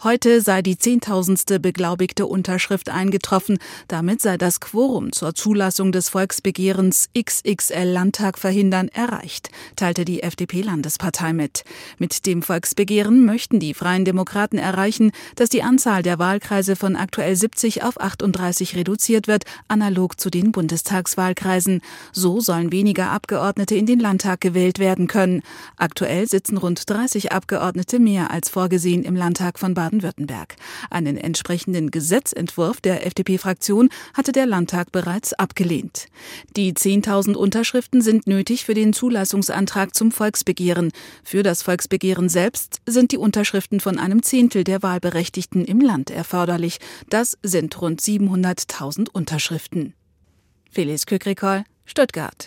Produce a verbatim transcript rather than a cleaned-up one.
Heute sei die zehntausendste beglaubigte Unterschrift eingetroffen. Damit sei das Quorum zur Zulassung des Volksbegehrens X X L-Landtag verhindern erreicht, teilte die F D P-Landespartei mit. Mit dem Volksbegehren möchten die Freien Demokraten erreichen, dass die Anzahl der Wahlkreise von aktuell siebzig auf achtunddreißig reduziert wird, analog zu den Bundestagswahlkreisen. So sollen weniger Abgeordnete in den Landtag gewählt werden können. Aktuell sitzen rund dreißig Abgeordnete mehr als vorgesehen im Landtag von Baden-Württemberg. Baden-Württemberg. Einen entsprechenden Gesetzentwurf der F D P-Fraktion hatte der Landtag bereits abgelehnt. Die zehntausend Unterschriften sind nötig für den Zulassungsantrag zum Volksbegehren. Für das Volksbegehren selbst sind die Unterschriften von einem Zehntel der Wahlberechtigten im Land erforderlich. Das sind rund siebenhunderttausend Unterschriften. Felice Kükrikol, Stuttgart.